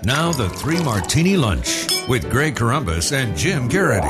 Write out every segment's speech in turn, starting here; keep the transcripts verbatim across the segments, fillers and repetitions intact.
Now the Three Martini Lunch with Greg Corombos and Jim Garrity.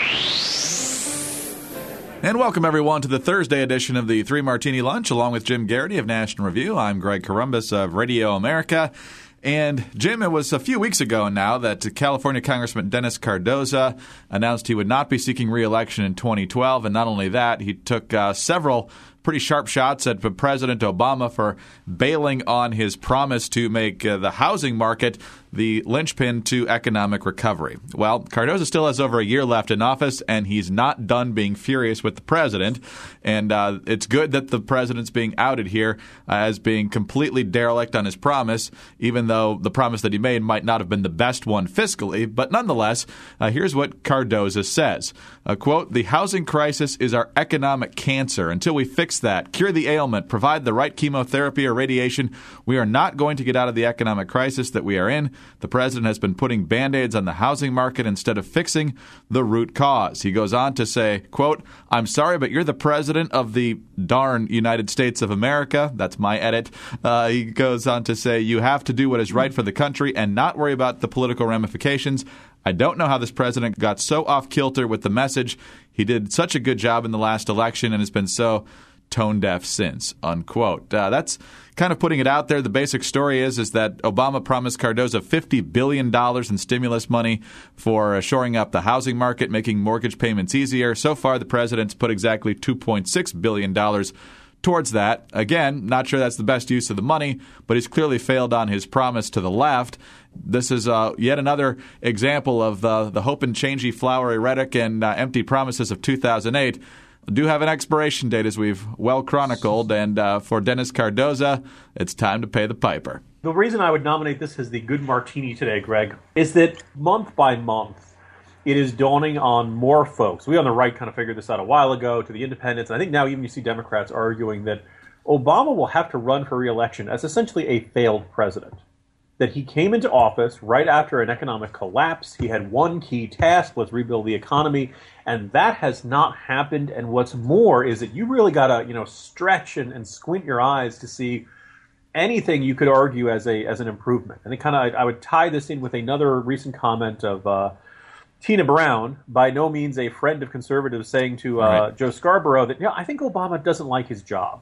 And welcome, everyone, to the Thursday edition of the Three Martini Lunch, along with Jim Garrity of National Review. I'm Greg Corombos of Radio America. And, Jim, it was a few weeks ago now that California Congressman Dennis Cardoza announced he would not be seeking re-election in twenty twelve. And not only that, he took uh, several pretty sharp shots at President Obama for bailing on his promise to make uh, the housing market the linchpin to economic recovery. Well, Cardoza still has over a year left in office, and he's not done being furious with the president. And uh, it's good that the president's being outed here uh, as being completely derelict on his promise, even though the promise that he made might not have been the best one fiscally. But nonetheless, uh, here's what Cardoza says. Uh, quote, "The housing crisis is our economic cancer. Until we fix that, cure the ailment, provide the right chemotherapy or radiation, we are not going to get out of the economic crisis that we are in. The president has been putting Band-Aids on the housing market instead of fixing the root cause." He goes on to say, quote, "I'm sorry, but you're the president of the darn United States of America." That's my edit. Uh, he goes on to say, "You have to do what is right for the country and not worry about the political ramifications. I don't know how this president got so off kilter with the message. He did such a good job in the last election and has been so tone deaf since," unquote. Uh, that's kind of putting it out there. The basic story is is that Obama promised Cardoza fifty billion dollars in stimulus money for uh, shoring up the housing market, making mortgage payments easier. So far, the president's put exactly two point six billion dollars towards that. Again, not sure that's the best use of the money, but he's clearly failed on his promise to the left. This is uh, yet another example of the, the hope and changey flowery rhetoric and uh, empty promises of two thousand eight. Do have an expiration date, as we've well chronicled, and uh, for Dennis Cardoza, it's time to pay the piper. The reason I would nominate this as the good martini today, Greg, is that month by month, it is dawning on more folks. We on the right kind of figured this out a while ago, to the independents, and I think now even you see Democrats arguing that Obama will have to run for re-election as essentially a failed president. That he came into office right after an economic collapse. He had one key task, let's rebuild the economy, and that has not happened. And what's more is that you really got to, you know, stretch and, and squint your eyes to see anything you could argue as a as an improvement. And it kind of, I, I would tie this in with another recent comment of uh, Tina Brown, by no means a friend of conservatives, saying to uh, right. Joe Scarborough that, yeah, I think Obama doesn't like his job.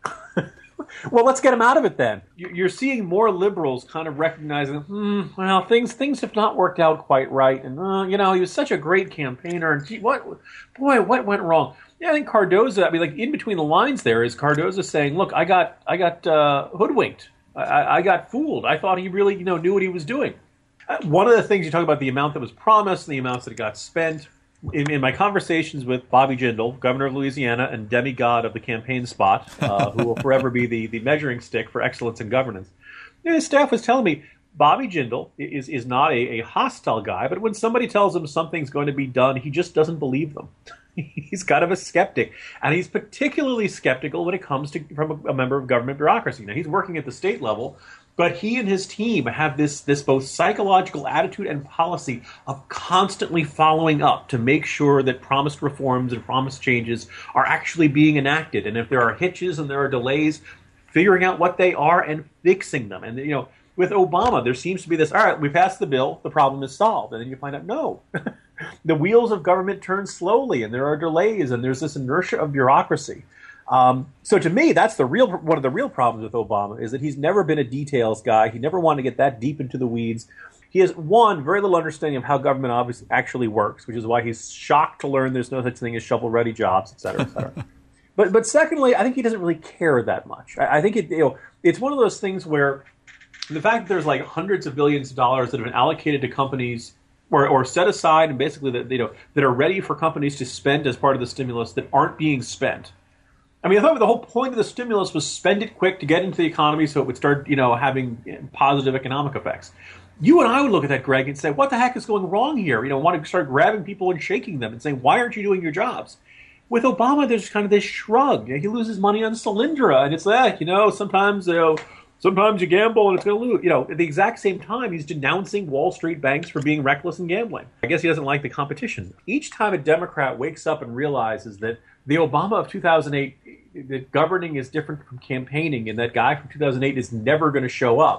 Well, let's get him out of it then. You're seeing more liberals kind of recognizing, hmm, well, things things have not worked out quite right, and uh, you know, he was such a great campaigner, and gee, what, boy, what went wrong? Yeah, I think Cardoza. I mean, like in between the lines, there is Cardoza saying, "Look, I got I got uh, hoodwinked. I, I got fooled. I thought he really, you know, knew what he was doing." Uh, one of the things you talk about the amount that was promised, and the amounts that got spent. In, in my conversations with Bobby Jindal, governor of Louisiana and demigod of the campaign spot, uh, who will forever be the, the measuring stick for excellence in governance, you know, his staff was telling me Bobby Jindal is, is not a, a hostile guy, but when somebody tells him something's going to be done, he just doesn't believe them. He's kind of a skeptic, and he's particularly skeptical when it comes to from a, a member of government bureaucracy. Now, he's working at the state level, but he and his team have this, this both psychological attitude and policy of constantly following up to make sure that promised reforms and promised changes are actually being enacted. And if there are hitches and there are delays, figuring out what they are and fixing them. And, you know, with Obama, there seems to be this, all right, we passed the bill, the problem is solved. And then you find out, no. The wheels of government turn slowly, and there are delays, and there's this inertia of bureaucracy. Um, so to me, that's the real one of the real problems with Obama is that he's never been a details guy. He never wanted to get that deep into the weeds. He has, one, very little understanding of how government obviously actually works, which is why he's shocked to learn there's no such thing as shovel-ready jobs, et cetera, et cetera. but but secondly, I think he doesn't really care that much. I, I think it, you know, it's one of those things where the fact that there's like hundreds of billions of dollars that have been allocated to companies or, or set aside and basically that, you know, that are ready for companies to spend as part of the stimulus that aren't being spent. I mean, I thought the whole point of the stimulus was spend it quick to get into the economy so it would start, you know, having positive economic effects. You and I would look at that, Greg, and say, what the heck is going wrong here? You know, want to start grabbing people and shaking them and saying, why aren't you doing your jobs? With Obama, there's kind of this shrug. You know, he loses money on Solyndra, and it's like, you know, sometimes, you know, sometimes you gamble and it's going to lose. You know, at the exact same time, he's denouncing Wall Street banks for being reckless in gambling. I guess he doesn't like the competition. Each time a Democrat wakes up and realizes that the Obama of two thousand eight, that governing is different from campaigning, and that guy from two thousand eight is never going to show up,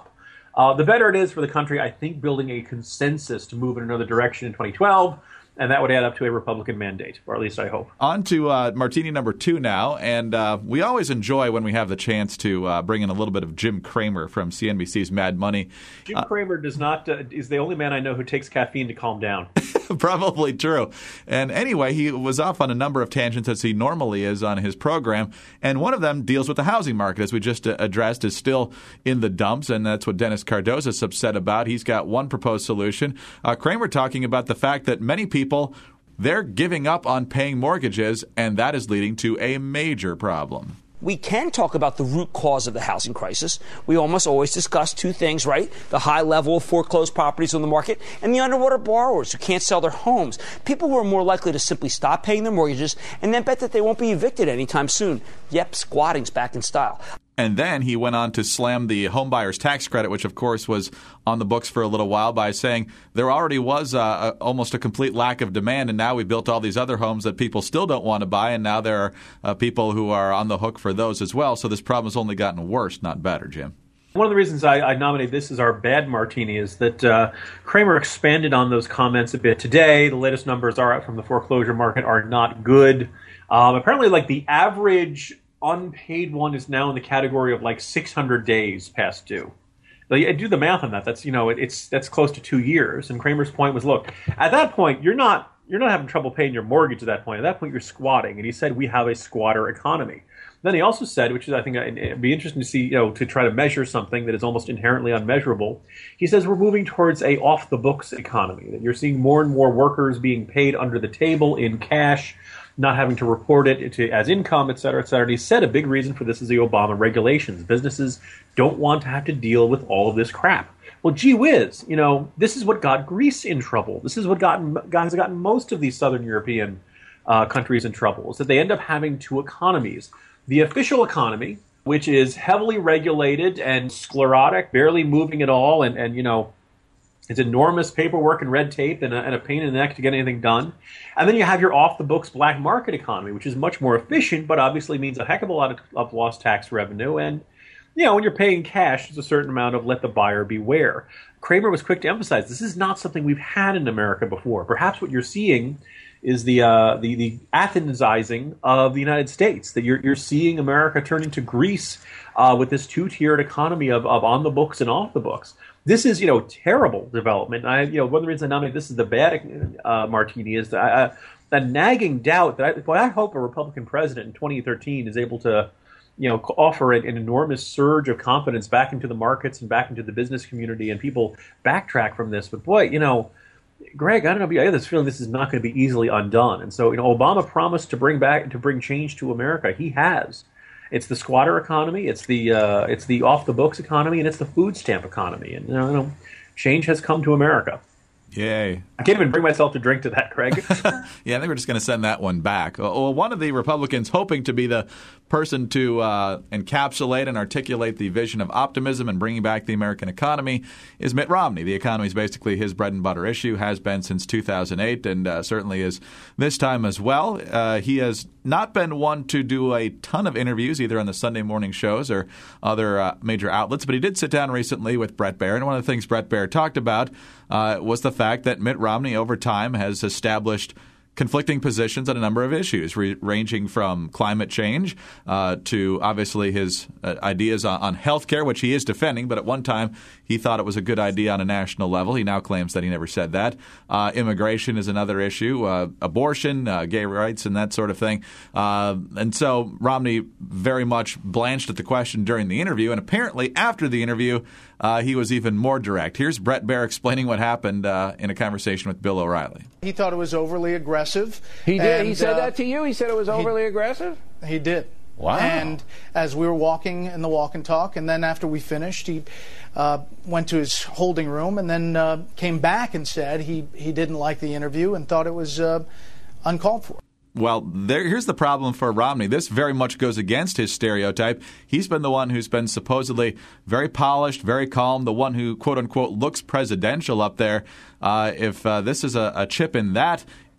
Uh, the better it is for the country, I think, building a consensus to move in another direction in twenty twelve. And that would add up to a Republican mandate, or at least I hope. On to uh, martini number two now. And uh, we always enjoy when we have the chance to uh, bring in a little bit of Jim Cramer from C N B C's Mad Money. Jim uh, Cramer does not uh, is the only man I know who takes caffeine to calm down. Probably true. And anyway, he was off on a number of tangents as he normally is on his program. And one of them deals with the housing market, as we just uh, addressed, is still in the dumps. And that's what Dennis Cardoza is upset about. He's got one proposed solution. Uh, Cramer talking about the fact that many people, they're giving up on paying mortgages, and that is leading to a major problem. We can talk about the root cause of the housing crisis. We almost always discuss two things, right? The high level of foreclosed properties on the market and the underwater borrowers who can't sell their homes. People who are more likely to simply stop paying their mortgages and then bet that they won't be evicted anytime soon. Yep, squatting's back in style. And then he went on to slam the homebuyer's tax credit, which, of course, was on the books for a little while, by saying there already was uh, a, almost a complete lack of demand, and now we built all these other homes that people still don't want to buy, and now there are uh, people who are on the hook for those as well. So this problem has only gotten worse, not better, Jim. One of the reasons I, I nominate this as our bad martini is that uh, Cramer expanded on those comments a bit today. The latest numbers are out from the foreclosure market are not good. Um, apparently, like the average unpaid one is now in the category of like six hundred days past due. Now, you do the math on that. That's you know it, it's that's close to two years. And Cramer's point was, look, at that point you're not you're not having trouble paying your mortgage at that point. At that point you're squatting. And he said we have a squatter economy. Then he also said, which is I think it'd be interesting to see, you know, to try to measure something that is almost inherently unmeasurable. He says we're moving towards a off the books economy. That you're seeing more and more workers being paid under the table in cash, not having to report it to, as income, et cetera, et cetera. And he said a big reason for this is the Obama regulations. Businesses don't want to have to deal with all of this crap. Well, gee whiz, you know, this is what got Greece in trouble. This is what gotten, has gotten most of these Southern European uh, countries in trouble, is that they end up having two economies. The official economy, which is heavily regulated and sclerotic, barely moving at all, and, and you know, it's enormous paperwork and red tape and a, and a pain in the neck to get anything done. And then you have your off-the-books black market economy, which is much more efficient, but obviously means a heck of a lot of, of lost tax revenue. And, you know, when you're paying cash, there's a certain amount of let the buyer beware. Cramer was quick to emphasize this is not something we've had in America before. Perhaps what you're seeing is the uh, the, the Athensizing of the United States, that you're, you're seeing America turn into Greece uh, with this two-tiered economy of, of on-the-books and off-the-books. This is, you know, terrible development. I, you know, one of the reasons I nominate this is the bad uh, martini is that uh, that nagging doubt that I, well, I hope a Republican president in twenty thirteen is able to, you know, offer an, an enormous surge of confidence back into the markets and back into the business community, and people backtrack from this. But boy, you know, Greg, I don't know, but I have this feeling this is not going to be easily undone. And so, you know, Obama promised to bring back to bring change to America. He has. It's the squatter economy, it's the uh, it's the off the books economy, and it's the food stamp economy. And you know, you know, change has come to America. Yay. I can't even bring myself to drink to that, Craig. Yeah, I think we're just going to send that one back. Well, one of the Republicans hoping to be the person to uh, encapsulate and articulate the vision of optimism and bringing back the American economy is Mitt Romney. The economy is basically his bread and butter issue, has been since two thousand eight, and uh, certainly is this time as well. Uh, he has not been one to do a ton of interviews, either on the Sunday morning shows or other uh, major outlets, but he did sit down recently with Bret Baier, and one of the things Bret Baier talked about uh, was the fact that Mitt Romney over time has established conflicting positions on a number of issues, re- ranging from climate change uh, to obviously his uh, ideas on, on health care, which he is defending, but at one time he thought it was a good idea on a national level. He now claims that he never said that. Uh, immigration is another issue, uh, abortion, uh, gay rights, and that sort of thing. Uh, and so Romney very much blanched at the question during the interview, and apparently after the interview, Uh, he was even more direct. Here's Bret Baier explaining what happened uh, in a conversation with Bill O'Reilly. He thought it was overly aggressive. He did? And, he said uh, that to you? He said it was overly he, aggressive? He did. Wow. And as we were walking in the walk and talk, and then after we finished, he uh, went to his holding room and then uh, came back and said he, he didn't like the interview and thought it was uh, uncalled for. Well, there, here's the problem for Romney. This very much goes against his stereotype. He's been the one who's been supposedly very polished, very calm, the one who, quote-unquote, looks presidential up there. Uh, if uh, this is a, a chip in that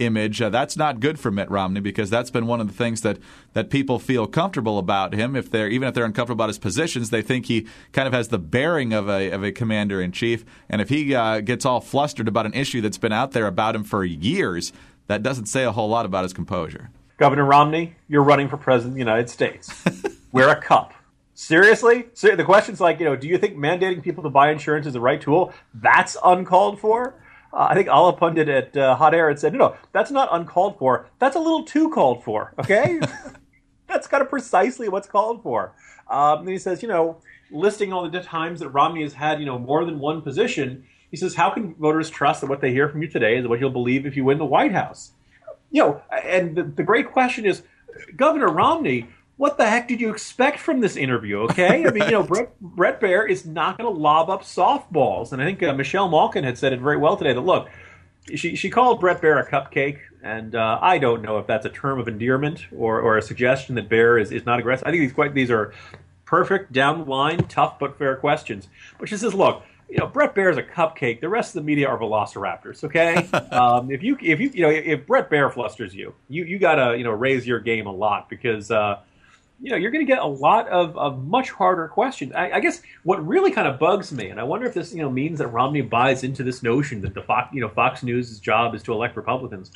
image. Uh, that's not good for Mitt Romney because that's been one of the things that, that people feel comfortable about him. If they're even if they're uncomfortable about his positions, they think he kind of has the bearing of a of a commander in chief. And if he uh, gets all flustered about an issue that's been out there about him for years, that doesn't say a whole lot about his composure. Governor Romney, you're running for president of the United States. Wear a cup. Seriously? So the question's like, you know, do you think mandating people to buy insurance is the right tool? That's uncalled for? Uh, I think Ala Pundit at uh, Hot Air had said, no, no, that's not uncalled for. That's a little too called for, okay? That's kind of precisely what's called for. Um, and he says, you know, listing all the times that Romney has had, you know, more than one position, he says, how can voters trust that what they hear from you today is what you'll believe if you win the White House? You know, and the, the great question is, Governor Romney, what the heck did you expect from this interview, okay? I mean, you know, Brett, Brett Baer is not going to lob up softballs. And I think uh, Michelle Malkin had said it very well today that, look, she she called Brett Baer a cupcake, and uh, I don't know if that's a term of endearment or, or a suggestion that Baer is, is not aggressive. I think these quite, these are perfect, down the line, tough but fair questions. But she says, look, you know, Brett Baer is a cupcake. The rest of the media are velociraptors. Okay, um, if you if you you know if Brett Baer flusters you, you you gotta you know raise your game a lot because uh, you know you're going to get a lot of, of much harder questions. I, I guess what really kind of bugs me, and I wonder if this you know means that Romney buys into this notion that the Fox you know Fox News' job is to elect Republicans.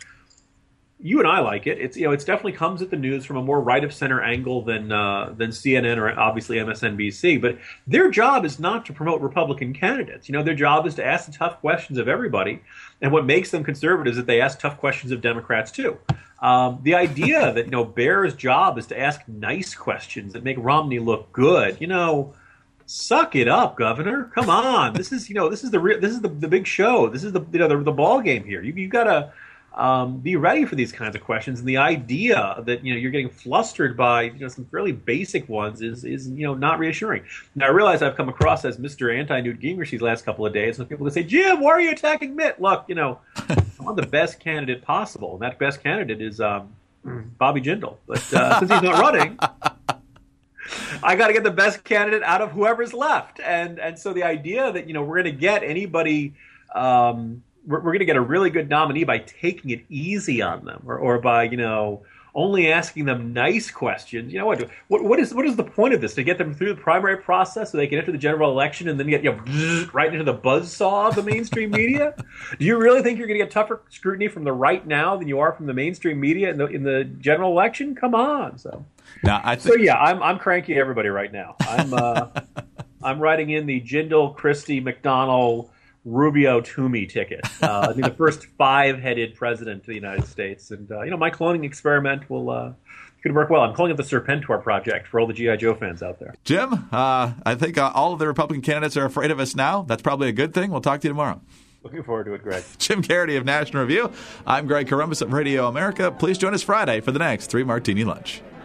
You and I like it. It's you know it's definitely comes at the news from a more right of center angle than uh, than C N N or obviously M S N B C. But their job is not to promote Republican candidates. You know their job is to ask the tough questions of everybody. And what makes them conservative is that they ask tough questions of Democrats too. Um, the idea that you know Baer's job is to ask nice questions that make Romney look good. You know, suck it up, Governor. Come on. This is you know this is the re- this is the, the big show. This is the you know the, the ball game here. You you gotta. Um, be ready for these kinds of questions, and the idea that you know you're getting flustered by you know some fairly basic ones is is you know not reassuring. Now I realize I've come across as Mister Anti-Newt Gingrich these last couple of days, and people can say, "Jim, why are you attacking Mitt?" Look, you know, I want the best candidate possible, and that best candidate is um, Bobby Jindal. But uh, since he's not running, I got to get the best candidate out of whoever's left, and and so the idea that you know we're going to get anybody. Um, We're, we're going to get a really good nominee by taking it easy on them, or, or by you know only asking them nice questions. You know what? What what is what is the point of this? To get them through the primary process so they can enter the general election and then get you know, right into the buzzsaw of the mainstream media? Do you really think you're going to get tougher scrutiny from the right now than you are from the mainstream media in the in the general election? Come on. So now, I think- so yeah, I'm I'm cranky everybody right now. I'm uh, I'm writing in the Jindal, Christie, McDonnell. Rubio Toomey ticket. Uh, I think the first five-headed president of the United States, and uh, you know my cloning experiment will uh, could work well. I'm calling it the Serpentor Project for all the G I Joe fans out there. Jim, uh, I think uh, all of the Republican candidates are afraid of us now. That's probably a good thing. We'll talk to you tomorrow. Looking forward to it, Greg. Jim Garrity of National Review. I'm Greg Corombos of Radio America. Please join us Friday for the next Three Martini Lunch.